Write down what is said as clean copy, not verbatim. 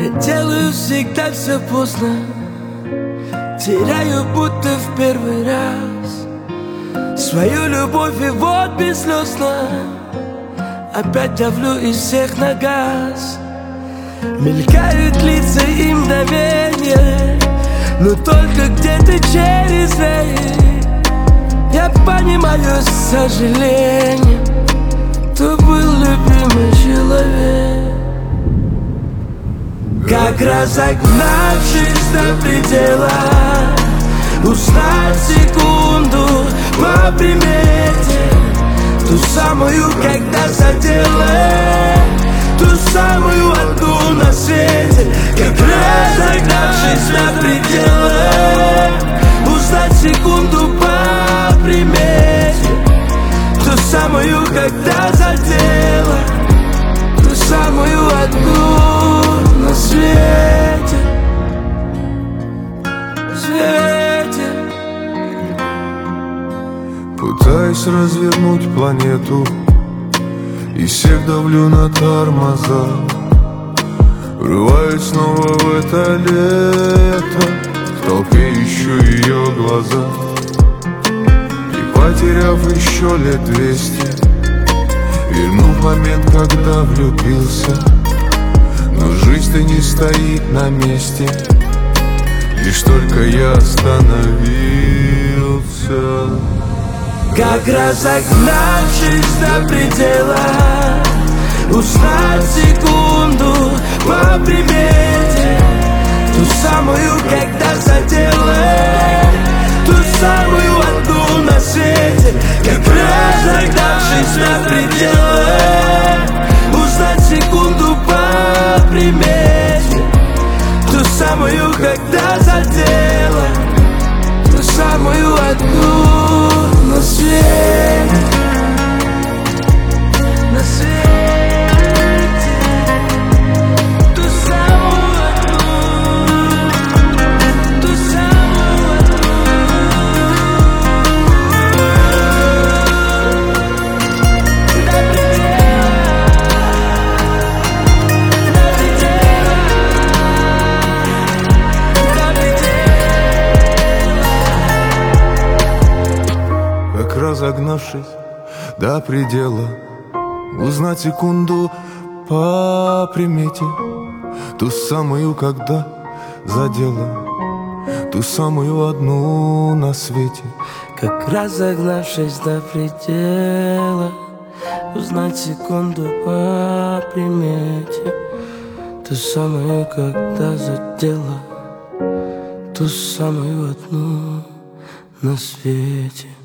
Я делаю всегда все поздно, теряю будто в первый раз свою любовь, и вот бесслезно опять давлю из всех на газ. Мелькают лица и мгновения, но только где-то через веки я понимаю с сожалением, кто был любимый человек. Как разогнавшись до предела, узнать секунду по примете, ту самую, когда задела, ту самую одну на свете. Как разогнавшись до предела, узнать секунду по примете, ту самую, когда задела, ту самую одну на свете. Пытаюсь развернуть планету и всех давлю на тормоза. Врываюсь снова в это лето, в толпе ищу ее глаза. И потеряв еще лет 200, верну в момент, когда влюбился. Но жизнь-то не стоит на месте, лишь только я остановился. Как разогнавшись до предела, узнать секунду по примете, ту самую, когда задела, ту самую одну на свете. Как разогнавшись до предела, узнать секунду по примете, ту самую, когда задела, ту самую одну на свете. На свете. Ту самую одну, ту самую одну. До предела, до предела, до предела. Как разогнавшись до предела, узнать секунду по примете, ту самую, когда задела, ту самую одну на свете. Как разогнавшись до предела, узнать секунду по примете, ту самую, когда задела, ту самую одну на свете.